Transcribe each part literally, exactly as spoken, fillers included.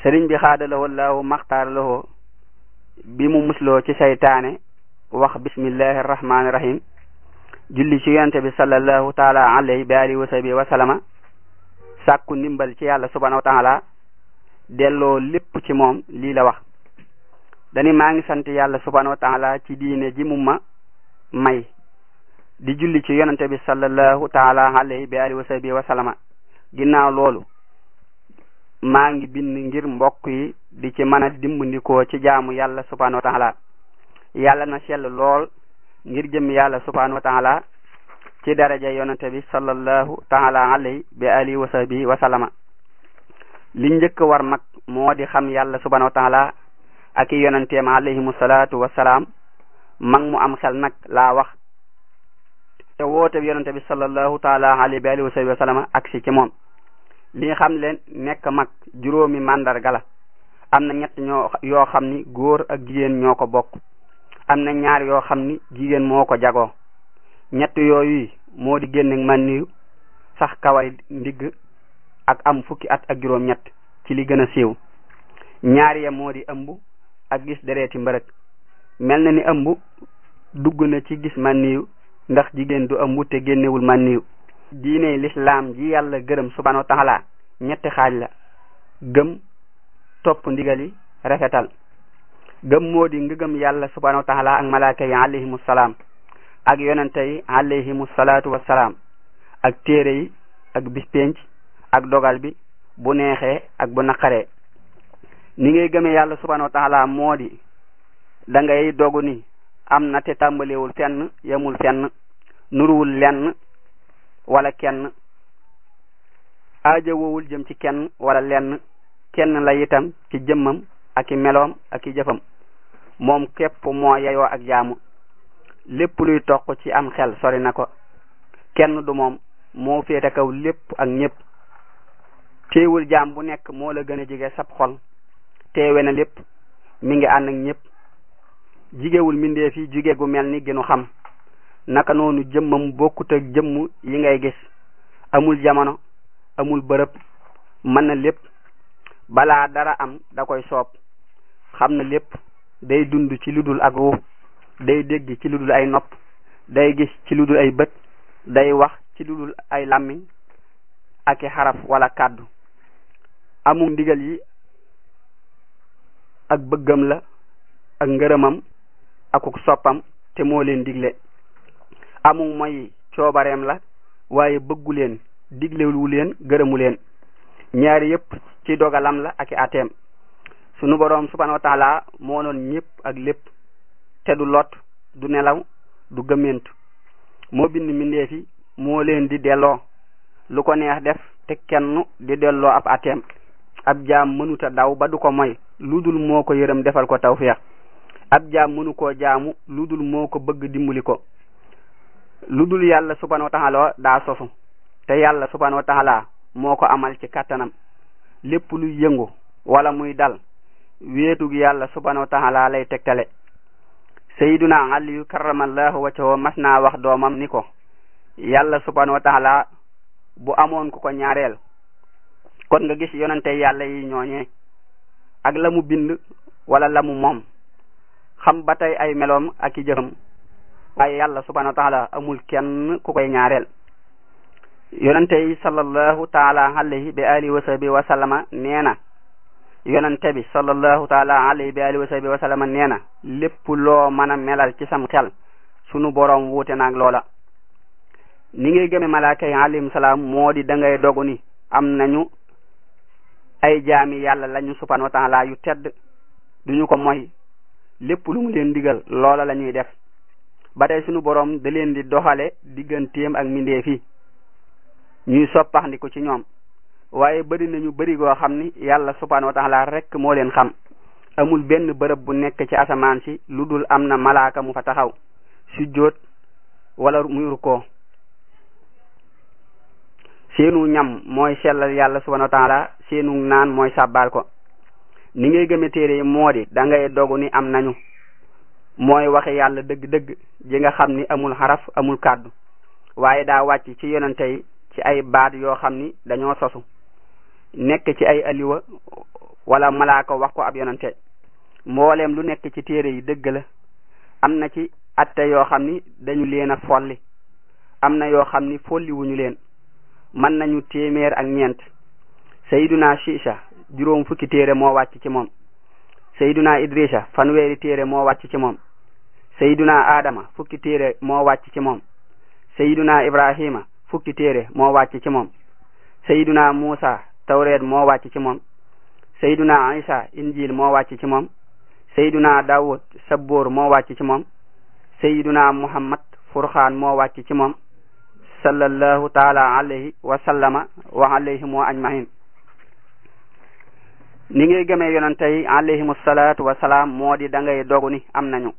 sëriñ bi xaadalawoo laahu maxtaar lawoo bi mu musloo ci saytaane wax bismillahi rahmaani rahim julli ci yonente bi sallallahu taala alayhi bi alihi wa sahbihi wa sallama sàkku ndimbal ci yàlla subhanahu wa taala delloo lépp ci moom lii la wax dani maa ngi sant yàlla subhanahu wa taala ci diine ji mu ma may di julli ci yonente bi sallallahu taala alayhi bi alihi wa sahbihi wa sallama ginnaaw loolu maa ngi bind ngir mbokk yi di ci mën a dimbandikoo ci jaamu yàlla subhanahu wa taala yàlla na sell lool ngir jëm yàlla subhanahu wa taala ci daraja yonente bi sallallahu taala alayhi bi alihi wa sahbihi wa sallama li njëkk war mag moo di xam yàlla subhanahu wa taala ak i yonenteem alayhimu salaatu wassalaam mag mu am xel nag laa wax te woote bi yonente bi sallallahu taala alayhi bi alihi wa sahbihi wa sallama aksi ci moom li nga xam leen nekk mag juróomi màndarga la am na ñett ñoo yoo xam ni góor ak jigéen ñoo ko bokk am na ñaar yoo xam ni jigéen moo ko jagoo ñett yooyu moo di génn man niyu sax kawari ndigg ak am fukki at ak juróom ñett ci li gën a siiw ñaar ya moo di ëmb ak gis dereeti mbërëg mel na ni ëmb dugg na ci gis man niyu ndax jigéen du ëmb te génnewul man niyu diine lislaam ji yàlla gërëm subhanahu wa taala ñetti xaaj la gëm topp ndigali rafetal gëm moo di nga gëm yàlla subhanahu wa taala ak malaaka yi alayhimu salaam ak yonente yi alayhimu salaatu wassalaam ak téere yi ak bis penc ak dogal bi bu neexee ak bu naqaree ni ngay gëmee yàlla subhanahu wa taala moo di da ngay dogu ni am na te tàmbalewul fenn yemul fenn nuruwul lenn wala kenn aajowul jëm ci kenn wala lenn kenn la itam ci jëmmam ak i meloom ak i jëfam moom képp moo yeyoo ak jaamu lépp luy toq ci am xel sori na ko kenn du moom moo féete kaw lépp ak ñépp teewul jaam bu nekk moo la gën a jige sab xol teewe na lépp mi ngi ànd ak ñépp jigewul mbindeef yi jige gu mel ni gënu xam naka noonu jëmmam bokkut ak jëmm yi ngay gis amul jamono amul bërëb mën na lépp balaa dara am da koy soob xam na lépp day dund ci lu dul ak ruux day dégg ci lu dul ay nopp day gis ci lu dul ay bët day wax ci lu dul ay làmmiñ ak i xaraf wala kàddu amul ndigal yi ak bëggam la ak ngërëmam akuk soppam te moo leen digle amul mooy coobareem la waaye bëggu leen diglewu leen gërëmu leen ñaari yépp ci dogalam la ak i ateem sunu boroom subhanahu wa taala moo noon ñépp ak lépp te du lot du nelaw du gëmmentu moo bind mbindeef yi moo leen di delloo lu ko neex def te kenn di delloo ab ateem ab jaam mënuta daw ba du ko moy lu dul moo ko yërëm defal ko tawfiix ab jaam mënu koo jaamu lu dul moo ko bëgg dimbali ko lu dul yàlla subhanahu wa taala daa sosu te yàlla subhanahu wa taala moo ko amal ci kàttanam lépp luy yëngu wala muy dal wéetug yàlla subhanahu wa taala lay tegtale sayyiduna aliyu karamallahu wajhahu mas naa wax doomam ni ko yàlla subhanahu wa taala bu amoon ku ko ñaareel kon nga gis yonente yàlla yi ñooñee ak la mu bind wala la mu moom xam ba tey ay meloom ak i jëfam waaye yàlla subhanahu wa taala amul kenn ku koy ñaareel yonente yi sallallahu taala alayhi bi alihi wa sahbihi wa sallama nee na yonente bi sallallahu taala alayhi bi alihi wa sahbihi wa sallama nee na lépp loo mën a melal ci sam xel sunu boroom wuute naag loola ni ngay gëme malaaka yi alayhim salaam moo di da ngay dogu ni am nañu ay jaami yàlla lañu subhanahu wa taala yu tedd duñu ko moy lépp lu mu leen digal loola la ñuy def ba tey sunu boroom da leen di doxale digganteem ak mbindeef yi ñuy soppaxndiku ci ñoom waaye bari nañu bari goo xam ni yàlla subhanahu wa taala rek moo leen xam amul benn bërëb bu nekk ci asamaan si lu dul am na malaaka mu fa taxaw sujjóot wala muy rukkoo seenu ñam mooy sellal yàlla subhanahu wa taala seenu naan mooy sàbbaal ko ni ngay gëme téere yi moo di da ngay dogu ni am nañu mooy waxe yàlla dëgg-dëgg ji nga xam ni amul xaraf amul kàddu waaye daa wàcc ci yonente yi ci ay baat yoo xam ni dañoo sosu nekk ci ay aliwa wala malaaka wax ko ab yonante mbooleem lu nekk ci téere yi dëgg la. am na ci atte yoo xam ni dañu leen a folli am na yoo xam ni folli wuñu leen mën nañu téeméer ak ñeent. sayduna Siisa juróom fukki téere moo wàcc ci moom. sayduna Idrisa fanweeri téere moo wàcc ci moom. sayduna Adama fukki téere moo wàcc ci moom. sayduna Ibrahima fukki téere moo wàcc ci moom. sayduna Musa tawreet moo wàcc ci moom. sayduna Isa injil moo wàcc ci moom. sayduna Dawud sabboor moo wàcc ci moom. sayduna Muhammad furxaan moo wàcc ci moom. sallallahu taala alayhi wa sallama wa alayhim wa ajmahin. ni ngay gëmee yonante yi alayhimu salaatu wa salaam moo di da ngay dogu ni am nañu.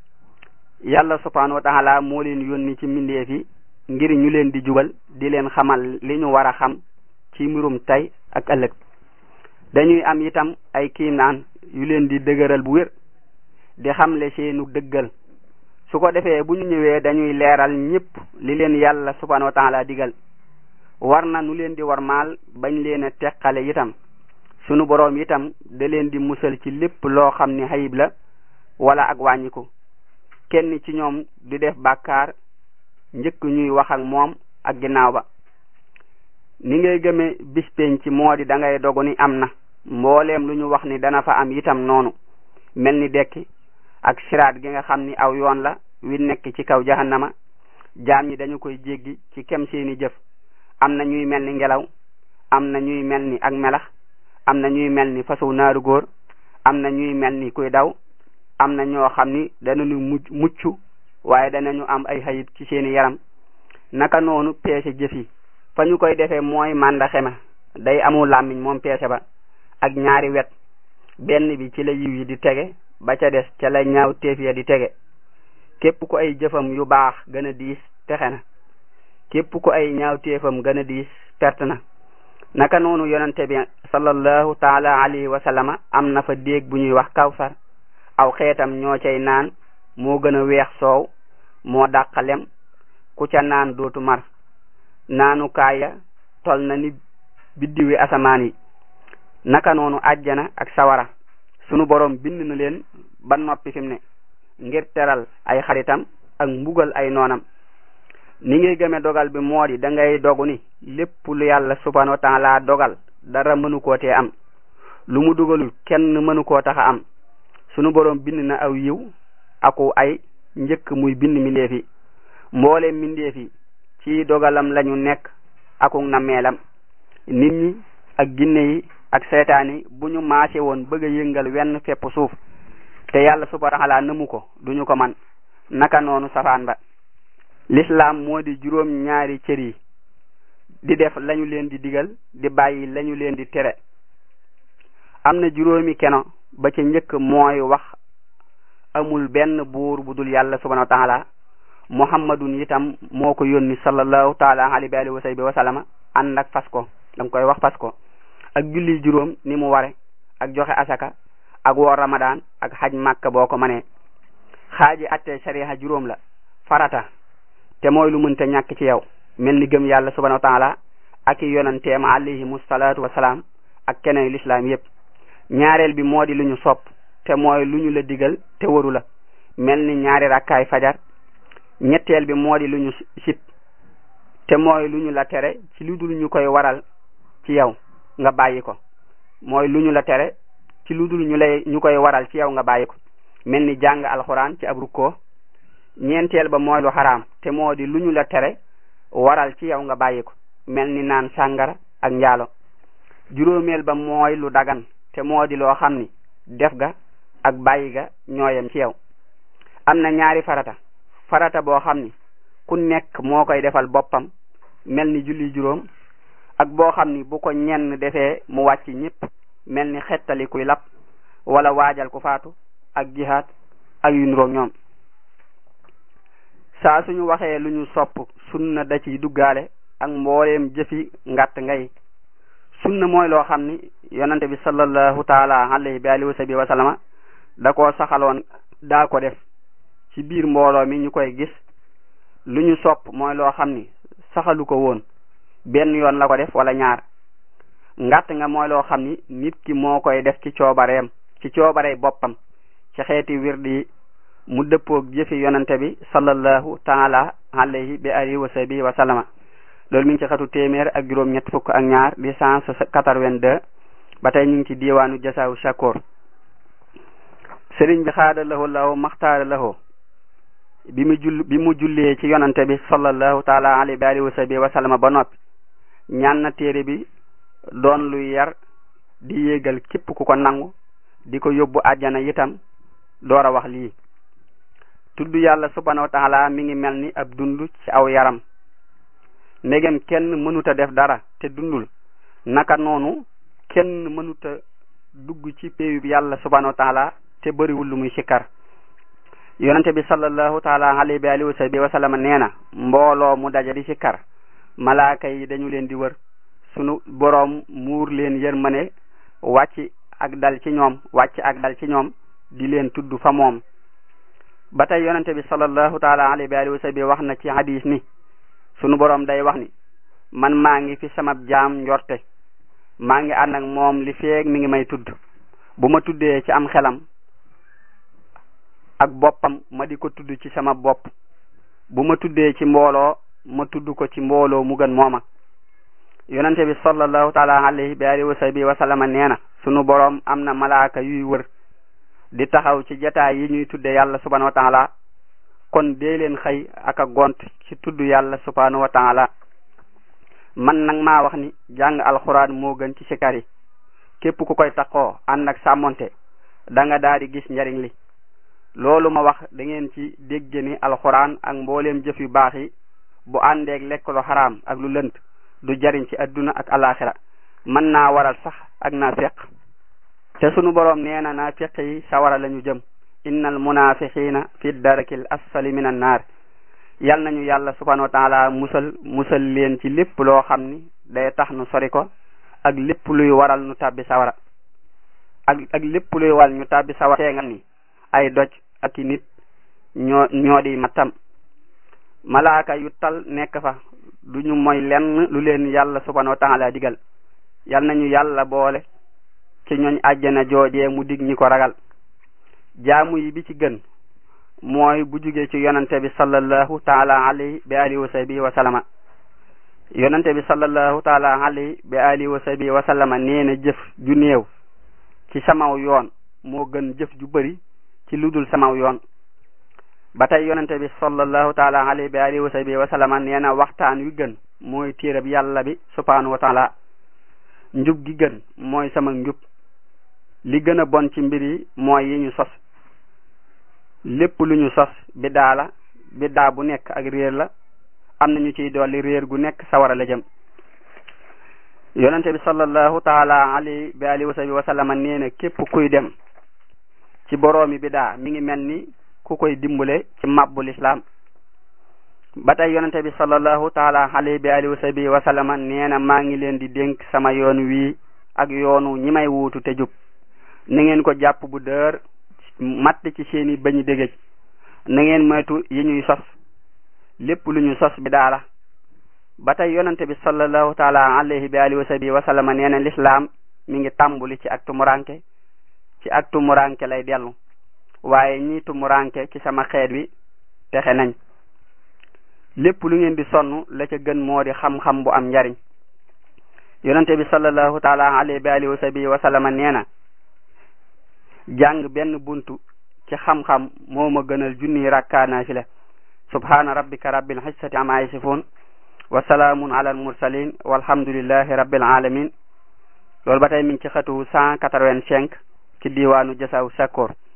yàlla subhanahu wa taala moo leen yónni ci mbindeef yi ngir ñu leen di jubal di leen xamal li ñu war a xam ci mbirum tey ak ëllëg. dañuy am itam ay kiimaan yu leen di dëgëral bu wér di xamle seenu dëggal. su ko defee bu ñu ñëwee dañuy leeral ñëpp li leen yàlla subhanahu wa taala digal. war na nu leen di warmaal bañ leen a teqale itam. sunu boroom itam da leen di musal ci lépp loo xam ni xayib la wala ak wàññiku. kenn ci ñoom du def bàkkaar njëkk ñuy wax ak moom ak ginnaaw ba. ni ngay gëme bis penc ci moo di da ngay dogu ni am na mbooleem lu ñu wax ni dana fa am itam noonu mel ni dekki ak siraat gi nga xam ni aw yoon la wi nekk ci kaw jahannama. jaam ñi dañu koy jéggi ci kem seeni jëf. am na ñuy mel ni ngelaw am na ñuy mel ni ak melax am na ñuy mel ni fasu naaru góor am na ñuy mel ni kuy daw am na ñoo xam ni danañu mucc mucc waaye danañu am ay xayib ci seeni yaram. naka noonu peese jëf yi fa ñu koy defee mooy màndaxe ma day amul làmmiñ moom peese ba ak ñaari wet benn bi ci la yiw yi di tege ba ca des ca la ñaaw teef ya di tege. képp ku ay jëfam yu baax gën a diis texe na képp ku ay ñaaw teefam gën a diis perte na. naka noonu yonente bi sallallahu taala alayhi wa sallama am na fa déeg bu ñuy wax kawsar aw xeetam ñoo cay naan moo gën a weex soow moo dàq lem ku ca naan dootu mar. naanu kaaya tol na ni biddiwi asamaan yi. naka noonu àjjana ak sawara sunu borom bind na leen ba noppi fi mu ne ngir teral ay xaritam ak mbugal ay noonam. ni ngay gëme dogal bi moo di da ngay dogu ni lépp lu yàlla subhanahu wa taala dogal dara mënu koo tee am. lu mu dugalul kenn mënu koo tax a am. sunu borom bind na aw yiw aku ay njëkk muy bind mbindeef yi. mboole mbindeef yi ci dogalam lañu nekk akuk na meelam. nit ñi ak ginne yi ak seytaan yi bu ñu maase woon bëgg a yëngal wenn fepp suuf te yàlla subhanahu wa taala nëmu ko duñu ko man. naka noonu safaan ba. l'islam moo di juróom ñaari cër yi di def lañu leen di digal di bàyyi lañu leen di tere. am na juróomi keno ba ca njëkk mooy wax amul benn buur bu dul yàlla subhanahu wa taala. muhammadun itam moo ko yónni sallallahu taala alayhi wa sahbihi wa sallama ànd ak fas ko danga koy wax fas ko ak julli juróom ni mu ware ak joxe asaka ak woor ramadan ak xaj màkka boo ko manee. xaaji atte sariha juróom la. farata te mooy lu mënta ñàkk ci yow mel ni gëm yàlla subhanahu wa taala ak i yonanteem alayhimu salaatu wa salaam ak keneen lislaam yépp. ñaareel bi moo di lu ñu sopp te mooy lu ñu la digal te waru la mel ni ñaari rakkaay fajar. ñetteel bi moo di lu ñu sib te mooy lu ñu la tere ci lu dul ñu koy waral ci yow nga bàyyi ko mooy lu ñu la tere ci lu dul ñu lay ñu koy waral ci yow nga bàyyi ko mel ni jàng alxuraan ci ab rukkoo. ñeenteel ba mooy lu xaraam te moo di lu ñu la tere waral ci yow nga bàyyi ko mel ni naan sàngara ak njaalo. juróomeel ba mooy lu dagan te moo di loo xam ni def ga ak bàyyi ga ñooyam ci yow. am na ñaari farata. farata boo xam ni ku nekk moo koy defal boppam mel ni julli juróom ak boo xam ni bu ko ñenn defee mu wàcc ñëpp mel ni xettali kuy lap wala waajal ku faatu ak jihaad ak yu niroog ñoom. saa suñu waxee lu ñu sopp sunna da ciy duggaale ak mbooleem jëfi ngàtt ngay. sunna mooy loo xam ni yonante bi sallallahu taala alayhi bi alihi wa sahbihi wa sallama da koo saxaloon daa ko def ci biir mbooloo mi ñu koy gis. lu ñu sopp mooy loo xam ni saxalu ko woon benn yoon la ko def wala ñaar ngàtt nga mooy loo xam ni nit ki moo koy def ci coobareem ci coobarey boppam ci xeeti wirdi yi mu dëppoog jëfi yonante bi sallallahu taala alayhi bi alihi wa sahbihi wa sallama loolu mi ngi ci xatu téeméer ak juróom ñett fukk ak ñaar di cent quatre-vingt-deux ba tey ñu ngi ci diwaanu jasaawu shakoor sëriñ bi xaada lahu law maxtaara lahu bi mu jull bi mu jullee ci yonante bi sallallahu taala alayhi bi alihi wa sahbihi wa sallama ba noppi ñaan na téere bi doon luy yar di yéegal képp ku ko nangu di ko yóbbu àjjana itam door a wax lii tudd yàlla subhanahu wa taala mi ngi mel ni ab dund ci aw yaram ndegem kenn mënuta def dara te dundul naka noonu kenn mënuta dugg ci péeyu yàlla subhanahu wa taala te bëriwul lu muy sikkar yonente bi sallallahu taala alayhi wa alihi wa sahbihi wa sallam nee na mbooloo mu daja di sikkar malaaka yi dañu leen di wër sunu boroom muur leen yërmande wàcc ak dal ci ñoom wàcc ak dal ci ñoom di leen tudd fa moom ba tey yonente bi sallallahu taala alayhi wa alihi wa sahbihi wax na ci hadis ni sunu boroom day wax ni man maa ngi fi sama jaam njorte maa ngi ànd ak moom li feeg mi ngi may tudd bu ma tuddee ci am xelam ak boppam ma di ko tudd ci sama bopp bu ma tuddee ci mbooloo ma tudd ko ci mbooloo mu gën mooma yonente bi sallallahu taala alayhi bi alihi wa sahbihi wa sallama nee na sunu boroom am na malaaka yuy wër di taxaw ci jataay yi ñuy tudde yàlla subhanahu wa taala kon dee leen xëy ak a gont ci tudd yàlla subhanahu wa taala man nag maa wax ni jàng alxuraan moo gën ci sikar yi képp ku koy taxoo ànd ak sàmmonte da nga daal di gis njariñ li loolu ma wax da ngeen ci dégg ni alxuraan ak mbooleem jëf yu baax yi bu àndeeg lekk lu xaraam ak lu lënt du jariñ ci adduna ak alaxira mën naa waral sax ak naafiq te sunu boroom nee na naafiq yi sawara lañu jëm innal munafiqina fi darakil asfali minan naar yal nañu yàlla subhanahu wa taala musal musal leen ci lépp loo xam ni day tax nu sori ko ak lépp luy waral nu tàbbi sawara ak ak lépp luy waral ñu tàbbi sawara teengal ni ay doj ak i nit ñoo ñoo di mattam malaaka yu tal nekk fa duñu mooy lenn lu leen yàlla subhanahu wa taala digal yal nañu yàlla boole ci ñooñ àjjana joojee mu dig ñi ko ragal jaamu yi bi ci gën mooy bu jugee ci yonante bi sallallahu taala alayhi bi alihi wa sahbihi wa sallama yonante bi sallallahu taala alayhi bi alihi wa sahbihi wa sallama nee na jëf ju néew ci samaw yoon moo gën jëf ju bari ci ludul samaw yoon ba tey yonente bi sallallahu taala alayhi bi alihi wa sahbihi wa sallama nee na waxtaan wi gën mooy téereb yàlla bi subhanahu wa taala njub gi gën mooy sama njub li gën a bon ci mbir yi mooy yi ñu sos lépp lu ñu sos biddaa la biddaa bu nekk ak réer la am na ñu ciy dolli réer gu nekk sawara la jëm yonente bi sallallahu taala alayhi bi alihi wa sahbihi wa sallama nee na képp kuy dem ci boroomi biddaa mi ngi mel ni ku koy dimbale ci mabbul islam ba tey yonente bi sallallahu taala alayhi bi alihi wa sahbihi wa sallama nee na maa ngi leen di dénk sama yoon wii ak yoonu ñi may wuutu te jub na ngeen ko jàpp bu dër matt ci seeni bañu dégëj na ngeen moytu yi ñuy sos lépp lu ñu sos bi daala ba tey yonente bi sallallahu taala alayhi bi alihi wa sahbihi wa sallama nee na l'islam mi ngi tàmbuli ci ak tumuranke ci ak tumuranke lay dellu waaye ñi tumuranke ci sama xeet wi texe nañ lépp lu ngeen di sonn la ca gën moo di xam-xam bu am njariñ yonente bi sallallahu taala alayhi bi alihi wa sahbihi wa sallama nee na jàng benn buntu ci xam-xam moo ma gënal junni rakkaa naafila subhana rabbika rabbil izzati amma yasifun wa salaamun ala al mursalin walhamdulillahi rabbil alamin loolu ba tey mi ngi ci xatu cent quatre-vingt-cinq ci diwaanu Jasaaw Sakkoor